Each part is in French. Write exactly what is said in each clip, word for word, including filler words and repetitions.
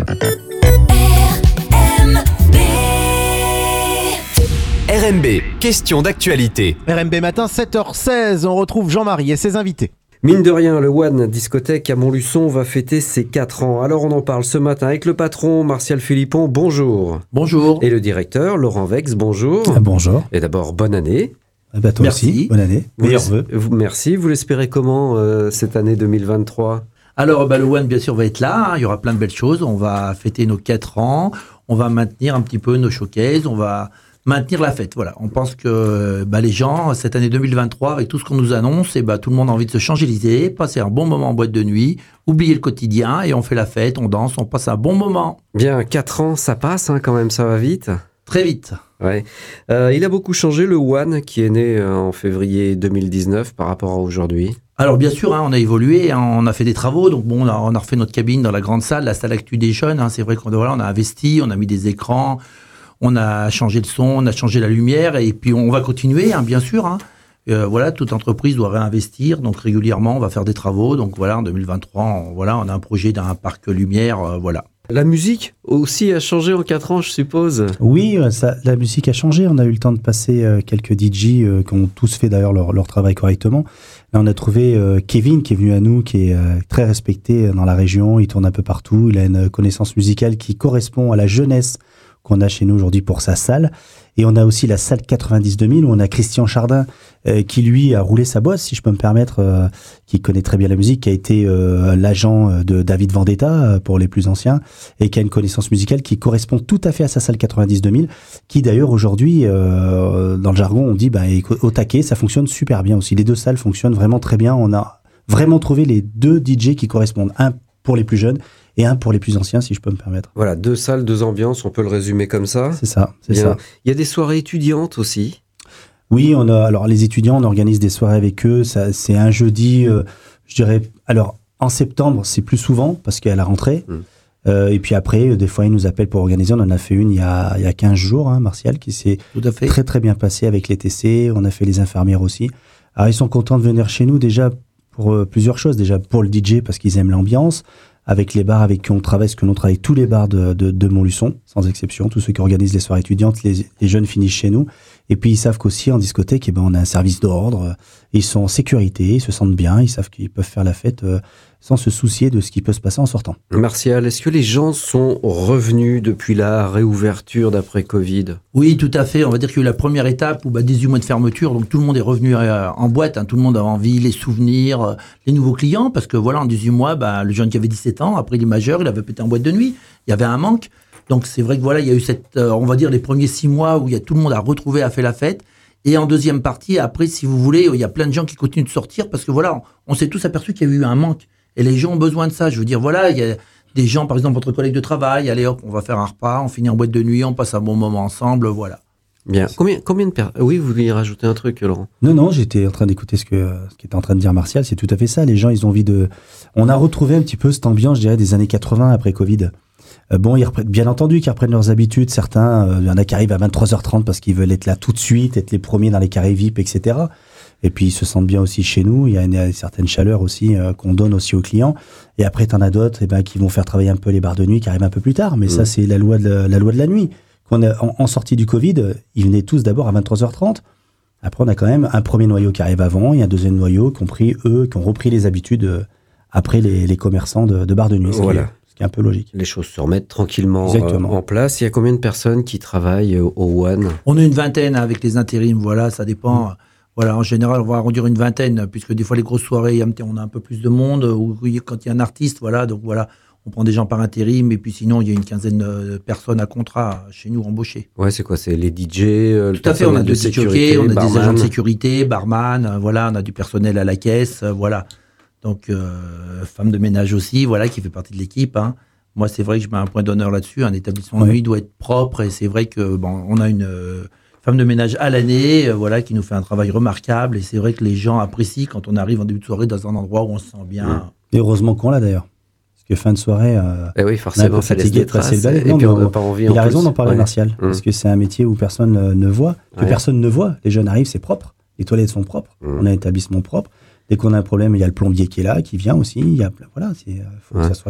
R M B, question d'actualité. R M B matin, sept heures seize, on retrouve Jean-Marie et ses invités. Mine de rien, le One Discothèque à Montluçon va fêter ses quatre ans. Alors on en parle ce matin avec le patron Martial Philippon, bonjour. Bonjour. Et le directeur Laurent Vex, bonjour. Ah, bonjour. Et d'abord, bonne année. Ah bah toi Merci. aussi, bonne année. Vous Meilleurs l'es- vœux. vous- Merci. Vous l'espérez comment euh, cette année deux mille vingt-trois ? Alors, bah, le One, bien sûr, va être là. hein. Il y aura plein de belles choses. On va fêter nos quatre ans. On va maintenir un petit peu nos showcases. On va maintenir la fête. Voilà. On pense que bah, les gens, cette année deux mille vingt-trois, avec tout ce qu'on nous annonce, et bah, tout le monde a envie de se changer les idées, passer un bon moment en boîte de nuit, oublier le quotidien, et on fait la fête, on danse, on passe un bon moment. Bien, quatre ans, ça passe hein, quand même, ça va vite. Très vite. Ouais. Euh, il a beaucoup changé, le One, qui est né euh, en février deux mille dix-neuf par rapport à aujourd'hui. Alors bien sûr, hein, on a évolué, hein, on a fait des travaux, donc bon, on a, on a refait notre cabine dans la grande salle, la salle Actu des jeunes. Hein, c'est vrai qu'on voilà, on a investi, on a mis des écrans, on a changé le son, on a changé la lumière, et puis on va continuer, hein, bien sûr. Hein. Euh, voilà, toute entreprise doit réinvestir, donc régulièrement, on va faire des travaux. Donc voilà, en deux mille vingt-trois, on, voilà, on a un projet d'un parc lumière, euh, voilà. La musique aussi a changé en quatre ans, je suppose. Oui, euh, ça, la musique a changé. On a eu le temps de passer euh, quelques D J euh, qui ont tous fait d'ailleurs leur, leur travail correctement. Là, on a trouvé euh, Kevin qui est venu à nous, qui est euh, très respecté dans la région. Il tourne un peu partout. Il a une connaissance musicale qui correspond à la jeunesse qu'on a chez nous aujourd'hui pour sa salle. Et on a aussi la salle quatre-vingt-dix deux mille où on a Christian Chardin euh, qui lui a roulé sa bosse, si je peux me permettre, euh, qui connaît très bien la musique, qui a été euh, l'agent de David Vendetta euh, pour les plus anciens et qui a une connaissance musicale qui correspond tout à fait à sa salle quatre-vingt-dix deux mille, qui d'ailleurs aujourd'hui, euh, dans le jargon, on dit bah, au taquet, ça fonctionne super bien aussi. Les deux salles fonctionnent vraiment très bien. On a vraiment trouvé les deux D J qui correspondent, un pour les plus jeunes et un pour les plus anciens, si je peux me permettre. Voilà, deux salles, deux ambiances, on peut le résumer comme ça. C'est ça, c'est Bien. ça. Il y a des soirées étudiantes aussi. Oui, on a, alors les étudiants, on organise des soirées avec eux. Ça, c'est un jeudi, euh, je dirais. Alors en septembre, c'est plus souvent parce qu'il y a la rentrée. Mm. Euh, et puis après, euh, des fois, ils nous appellent pour organiser. On en a fait une il y a, il y a quinze jours, hein, Martial, qui s'est Tout à fait. très très bien passé avec les T C. On a fait les infirmières aussi. Alors ils sont contents de venir chez nous déjà pour euh, plusieurs choses. Déjà pour le D J parce qu'ils aiment l'ambiance. Avec les bars avec qui on travaille, parce que nous on travaille avec tous les bars de, de, de Montluçon, sans exception, tous ceux qui organisent les soirées étudiantes, les, les jeunes finissent chez nous. Et puis ils savent qu'aussi en discothèque, eh ben, on a un service d'ordre, ils sont en sécurité, ils se sentent bien, ils savent qu'ils peuvent faire la fête euh, sans se soucier de ce qui peut se passer en sortant. Martial, est-ce que les gens sont revenus depuis la réouverture d'après Covid ? Oui, tout à fait. On va dire qu'il y a eu la première étape où bah, dix-huit mois de fermeture, donc tout le monde est revenu euh, en boîte. Hein, tout le monde a envie, les souvenirs, euh, les nouveaux clients, parce que voilà, en dix-huit mois, bah, le jeune qui avait dix-sept ans, après il est majeur, il avait pété en boîte de nuit. Il y avait un manque. Donc c'est vrai que voilà, il y a eu cette, euh, on va dire les premiers six mois où il y a tout le monde a retrouvé, a fait la fête. Et en deuxième partie, après, si vous voulez, il y a plein de gens qui continuent de sortir parce que voilà, on, on s'est tous aperçus qu'il y a eu un manque. Et les gens ont besoin de ça. Je veux dire, voilà, il y a des gens, par exemple, votre collègue de travail, allez hop, on va faire un repas, on finit en boîte de nuit, on passe un bon moment ensemble, voilà. Bien. Combien, combien de personnes ? Oui, vous vouliez rajouter un truc, Laurent ? Non, non, j'étais en train d'écouter ce que ce qu'était en train de dire Martial, c'est tout à fait ça. Les gens, ils ont envie de... On a retrouvé un petit peu cette ambiance, je dirais, des années quatre-vingts après Covid. Euh, bon, ils reprennent, bien entendu qu'ils reprennent leurs habitudes. Certains, euh, il y en a qui arrivent à vingt-trois heures trente parce qu'ils veulent être là tout de suite, être les premiers dans les carrés V I P, et cetera. Et puis, ils se sentent bien aussi chez nous. Il y a une, une certaine chaleur aussi euh, qu'on donne aussi aux clients. Et après, t'en as d'autres eh ben, qui vont faire travailler un peu les bars de nuit, qui arrivent un peu plus tard. Mais mmh. ça, c'est la loi de la, la loi de la nuit. Qu'on a, en, en sortie du Covid, ils venaient tous d'abord à vingt-trois heures trente. Après, on a quand même un premier noyau qui arrive avant et un deuxième noyau qui ont pris, eux, qui ont repris les habitudes euh, après les, les commerçants de, de bars de nuit. Ce Voilà. qui est, ce qui est un peu logique. Les choses se remettent tranquillement euh, Exactement. en place. Il y a combien de personnes qui travaillent euh, au One ? On est une vingtaine avec les intérims, voilà, ça dépend. Mmh. Voilà, en général, on va arrondir une vingtaine, puisque des fois, les grosses soirées, on a un peu plus de monde, ou quand il y a un artiste, voilà, donc voilà, on prend des gens par intérim, et puis sinon, il y a une quinzaine de personnes à contrat chez nous embauchées. Ouais, c'est quoi ? C'est les D J, euh, le Tout à fait, on a personnel de de sécurité, sécurité, on a barman. des agents de sécurité, barman, euh, voilà, on a du personnel à la caisse, euh, voilà. Donc, euh, femme de ménage aussi, voilà, qui fait partie de l'équipe, hein. Moi, c'est vrai que je mets un point d'honneur là-dessus. Un établissement, Ouais. lui, doit être propre, et c'est vrai que, bon, on a une... Euh, femme de ménage à l'année, euh, voilà, qui nous fait un travail remarquable. Et c'est vrai que les gens apprécient quand on arrive en début de soirée dans un endroit où on se sent bien. Mmh. Et heureusement qu'on l'a d'ailleurs. Parce que fin de soirée, euh, Eh oui, on a un forcément, peu ça laisse fatigué des de passer traces. le balai. Et Non, puis mais on n'a on- pas envie. il en a raison plus. d'en parler, Ouais. Martial. Mmh. Parce que c'est un métier où personne euh, ne voit, que Ouais. personne ne voit. Les jeunes arrivent, c'est propre. Les toilettes sont propres. Mmh. On a un établissement propre. Dès qu'on a un problème, il y a le plombier qui est là, qui vient aussi. Il y a, voilà, il faut Ouais. que ça soit carré.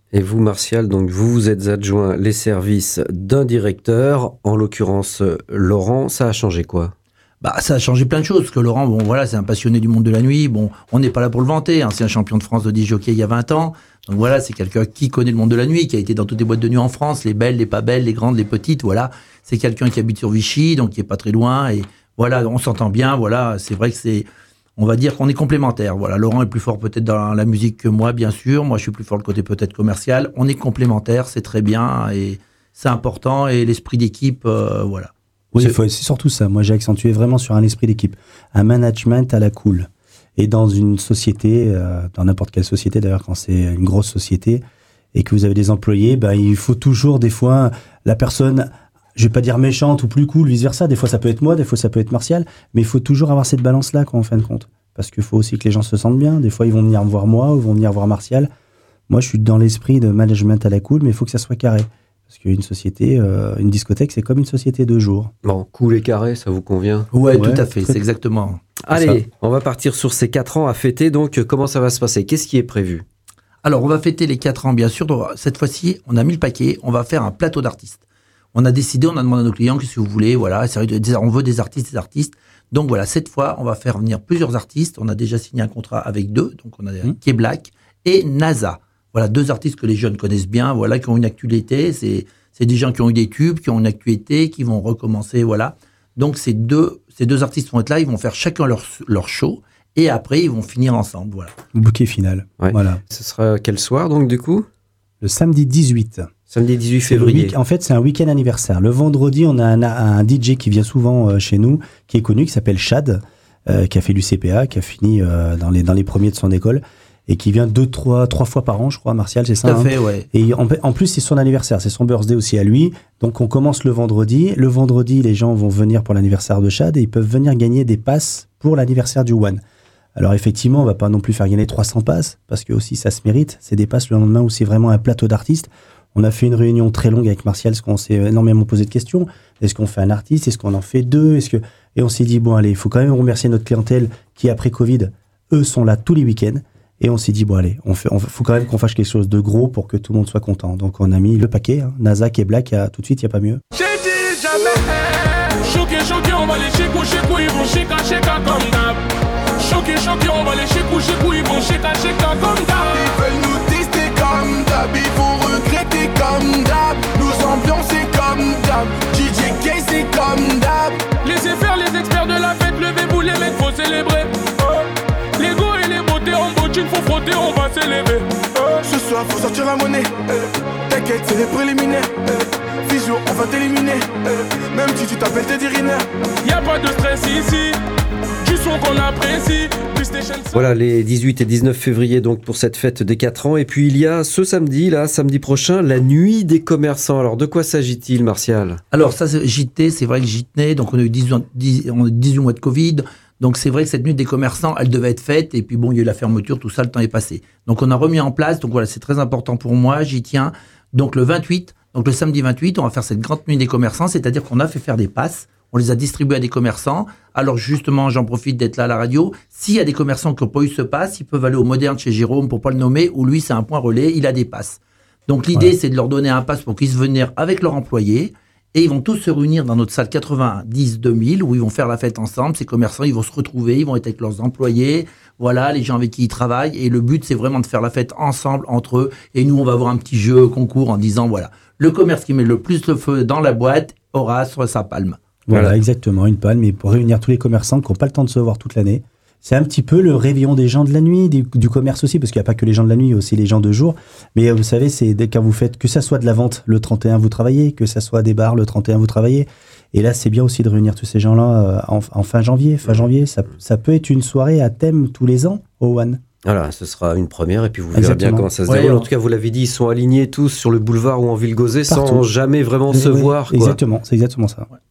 Et vous, Martial, donc vous vous êtes adjoint les services d'un directeur, en l'occurrence Laurent. Ça a changé quoi ? Bah, ça a changé plein de choses, parce que Laurent, bon, voilà, c'est un passionné du monde de la nuit. Bon, on n'est pas là pour le vanter, hein, c'est un champion de France de disc-jockey il y a vingt ans. Donc voilà, c'est quelqu'un qui connaît le monde de la nuit, qui a été dans toutes les boîtes de nuit en France, les belles, les pas belles, les grandes, les petites, voilà. C'est quelqu'un qui habite sur Vichy, donc qui est pas très loin, et voilà, on s'entend bien, voilà. C'est vrai que c'est, on va dire qu'on est complémentaires. Voilà, Laurent est plus fort peut-être dans la musique que moi, bien sûr. Moi, je suis plus fort le côté peut-être commercial. On est complémentaires, c'est très bien, et c'est important, et l'esprit d'équipe, euh, voilà. Oui, c'est... Faut, c'est surtout ça. Moi, j'ai accentué vraiment sur un esprit d'équipe, un management à la cool. Et dans une société, euh, dans n'importe quelle société d'ailleurs, quand c'est une grosse société et que vous avez des employés, ben, il faut toujours des fois la personne, je vais pas dire méchante ou plus cool, vice versa. Des fois, ça peut être moi, des fois, ça peut être Martial, mais il faut toujours avoir cette balance-là, quoi, en fin de compte. Parce qu'il faut aussi que les gens se sentent bien. Des fois, ils vont venir me voir moi ou ils vont venir voir Martial. Moi, je suis dans l'esprit de management à la cool, mais il faut que ça soit carré. Parce qu'une société, euh, une discothèque, c'est comme une société de jour. Bon, cool et carré, ça vous convient ? Ouais, ouais, tout à fait, c'est exactement. Allez, ça. On va partir sur ces quatre ans à fêter. Donc, comment ça va se passer ? Qu'est-ce qui est prévu ? Alors, on va fêter les quatre ans, bien sûr. Donc, cette fois-ci, on a mis le paquet. On va faire un plateau d'artistes. On a décidé, on a demandé à nos clients, qu'est-ce que vous voulez ? Voilà, on veut des artistes, des artistes. Donc voilà, cette fois, on va faire venir plusieurs artistes. On a déjà signé un contrat avec deux. Donc, on a mmh. K-Black et NASA. Voilà, deux artistes que les jeunes connaissent bien, voilà, qui ont une actualité. C'est... C'est des gens qui ont eu des tubes, qui ont une actualité, qui vont recommencer, voilà. Donc, ces deux, ces deux artistes vont être là, ils vont faire chacun leur, leur show, et après, ils vont finir ensemble, voilà. Bouquet final, ouais. Voilà. Ce sera quel soir, donc, du coup ? Le samedi dix-huit. Samedi dix-huit février. Week- en fait, c'est un week-end anniversaire. Le vendredi, on a un, un D J qui vient souvent euh, chez nous, qui est connu, qui s'appelle Chad, euh, qui a fait l'U C P A, qui a fini euh, dans, les, dans les premiers de son école. Et qui vient deux, trois, trois fois par an, je crois, Martial, c'est ça ? Tout à fait, hein ouais. Et en, en plus, c'est son anniversaire, c'est son birthday aussi à lui. Donc, on commence le vendredi. Le vendredi, les gens vont venir pour l'anniversaire de Chad et ils peuvent venir gagner des passes pour l'anniversaire du One. Alors, effectivement, on va pas non plus faire gagner trois cents passes parce que aussi ça se mérite. C'est des passes le lendemain où c'est vraiment un plateau d'artistes. On a fait une réunion très longue avec Martial parce qu'on s'est énormément posé de questions. Est-ce qu'on fait un artiste ? Est-ce qu'on en fait deux ? Est-ce que... Et on s'est dit, bon, allez, il faut quand même remercier notre clientèle qui, après Covid, eux sont là tous les week-ends. Et on s'est dit, bon allez, on fait, on faut quand même qu'on fasse quelque chose de gros pour que tout le monde soit content. Donc on a mis le paquet, hein, NASA et Black, a, tout de suite, il n'y a pas mieux. J'ai dit jamais, choqué, choqué, on va les chécou, chécou, ils vont chéka, chéka comme d'hab. Choqué, choqué, on va les chécou, chécou, ils vont chéka, chéka comme d'hab. Ils veulent nous tester comme d'hab, ils vont regretter comme d'hab. Nous ambiancer comme d'hab, D J K c'est comme d'hab. Laissez faire les experts de la fête, levez-vous les mecs, faut célébrer. Oh. Les go et les beautés en bottine, faut frotter, on va s'élever. Euh, ce soir, faut sortir la monnaie. Euh, T'inquiète, c'est les préliminaires. Euh, Visio, on va t'éliminer. Euh, même si tu t'appelles Teddy Riner. Y'a pas de stress ici, du son qu'on apprécie. PlayStation. Voilà, les dix-huit et dix-neuf février, donc, pour cette fête des quatre ans. Et puis, il y a ce samedi, là, samedi prochain, la nuit des commerçants. Alors, de quoi s'agit-il, Martial ? Alors, ça, c'est J T, c'est vrai que J T, donc on a eu dix-huit mois de Covid. Donc, c'est vrai que cette nuit des commerçants, elle devait être faite. Et puis, bon, il y a eu la fermeture, tout ça, le temps est passé. Donc, on a remis en place. Donc, voilà, c'est très important pour moi. J'y tiens. Donc, le vingt-huit, donc le samedi vingt-huit, on va faire cette grande nuit des commerçants. C'est-à-dire qu'on a fait faire des passes. On les a distribués à des commerçants. Alors, justement, j'en profite d'être là à la radio. S'il y a des commerçants qui n'ont pas eu ce pass, ils peuvent aller au Moderne chez Jérôme, pour pas le nommer, où lui, c'est un point relais. Il a des passes. Donc, l'idée, ouais. c'est de leur donner un pass pour qu'ils se venir avec leur employé. Et ils vont tous se réunir dans notre salle quatre-vingt-dix deux mille où ils vont faire la fête ensemble. Ces commerçants, ils vont se retrouver, ils vont être avec leurs employés, voilà, les gens avec qui ils travaillent. Et le but, c'est vraiment de faire la fête ensemble, entre eux. Et nous, on va avoir un petit jeu concours en disant, voilà, le commerce qui met le plus le feu dans la boîte aura sur sa palme. Voilà, voilà. Exactement, une palme. Et pour réunir tous les commerçants qui n'ont pas le temps de se voir toute l'année. C'est un petit peu le réveillon des gens de la nuit, du, du commerce aussi, parce qu'il n'y a pas que les gens de la nuit, il y a aussi les gens de jour. Mais vous savez, c'est dès quand vous faites, que ça soit de la vente, le trente et un, vous travaillez, que ça soit des bars, le trente et un, vous travaillez. Et là, c'est bien aussi de réunir tous ces gens-là en, en fin janvier. Fin janvier, ça, ça peut être une soirée à thème tous les ans au One. Voilà, ce sera une première et puis vous verrez Exactement. bien comment ça se ouais, déroule. ouais. En tout cas, vous l'avez dit, ils sont alignés tous sur le boulevard ou en Ville-Gauzée sans Partout. jamais vraiment Oui, se oui, voir. Quoi. Exactement, c'est exactement ça. Ouais.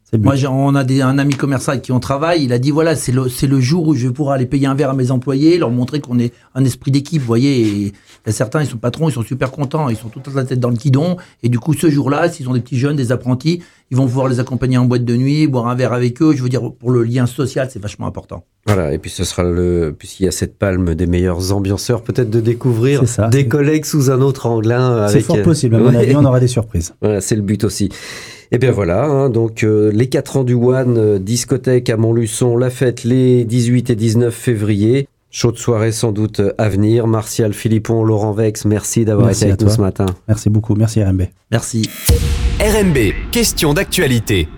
C'est le but. Moi, j'ai- on a des, un ami commerçant avec qui on travaille. Il a dit voilà, c'est le, c'est le jour où je vais pouvoir aller payer un verre à mes employés, leur montrer qu'on est un esprit d'équipe. Vous voyez, et il y a certains, ils sont patrons, ils sont super contents, ils sont tout la tête dans le guidon. Et du coup, ce jour-là, s'ils ont des petits jeunes, des apprentis, ils vont pouvoir les accompagner en boîte de nuit, boire un verre avec eux. Je veux dire, pour le lien social, c'est vachement important. Voilà, et puis ce sera le, puisqu'il y a cette palme des meilleurs ambianceurs, peut-être de découvrir C'est ça. des collègues sous un autre angle. Hein, C'est avec, fort euh, possible. À mon ouais. avis, on aura des surprises. Voilà, c'est le but aussi. Et bien voilà, hein, donc euh, les quatre ans du One, euh, discothèque à Montluçon, la fête les dix-huit et dix-neuf février. Chaude soirée sans doute à venir. Martial Philippon, Laurent Vex, merci d'avoir Merci été à avec nous toi. ce matin. Merci beaucoup. Merci R M B. Merci. R M B, question d'actualité.